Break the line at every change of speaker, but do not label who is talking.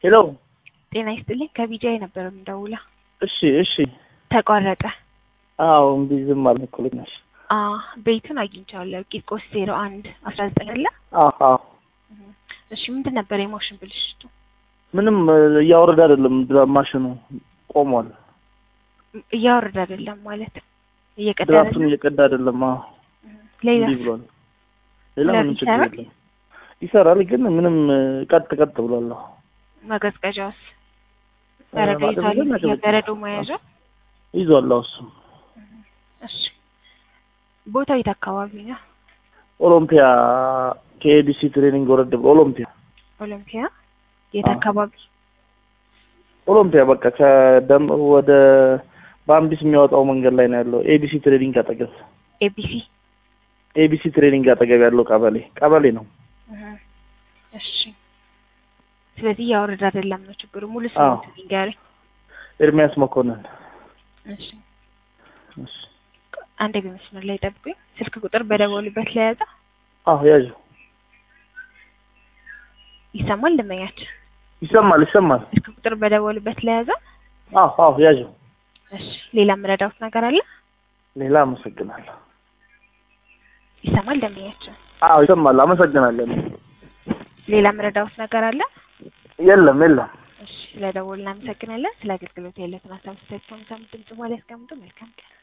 ሄሎ
ጤና ይስጥልኝ ከቢጃይ ነበር እንደውላ
እሺ
ተቋረጠ
አዎ እንዲዝም አልኩልኛሽ
ቤቱን አግኝቻለሁ ቂርቆስ 01 19 አለ
አዎ
እሺ ምንድን ነበር የማሽን ብልሽቱ
ምንም ያወረደ አይደለም ማሽኑ ቆሟል
ያወረደ አይደለም ማለት
እየቀዳ አይደለም
ሌላ
ምንም ችግር የለም ይሰራል ግን ምንም ቀጥ ብሏል
ማቀዝቀዣውስ በረዶ መያዣ
ይዟል እሱ
እሺ ቦታው የት አካባቢ ነው
ኦሎምፒያ ከኤቢሲ ትሬኒንግ ወረድ ኦሎምፒያ
የት አካባቢ
ኦሎምፒያ በቃ ከደም ወደ ባምቢስ የሚያወጣው መንገድ ላይ ነው ያለው ኤቢሲ ትሬኒንግ አጠገብ ኤቢሲ ትሬኒንግ አጠገብ ያለው ቀበሌ ነው
እሺ ስለዚህ ያወረደ አይደለም ነው ችግሩ ሙሉ ሰው ይንገረኝ
ኤርሚያስ መኮንን
እሺ አንዴ በመስመር ላይ ጠብቁኝ ስልክ ቁጥር በደወሉበት ላይ ያዛ
ያዙ
ይሰማል ለማያች
ይሰማል
ስልክ ቁጥር በደወሉበት ላይ ያዛ
ያዙ
እሺ ሌላ ምረዳውት ነገር አለ
ሌላ አመሰግናለሁ
ይሰማል ለማያች
ይሰማል አመሰግናለሁ
ሌላ ምረዳውት ነገር አለ
የለም
እሺ ለደወልና አመሰግናለሁ ስለ አገልግሎት ያለውን ሀሳብ ሰጥተን ድምጽ ማለት ያስቀምጡ መልካም ቀን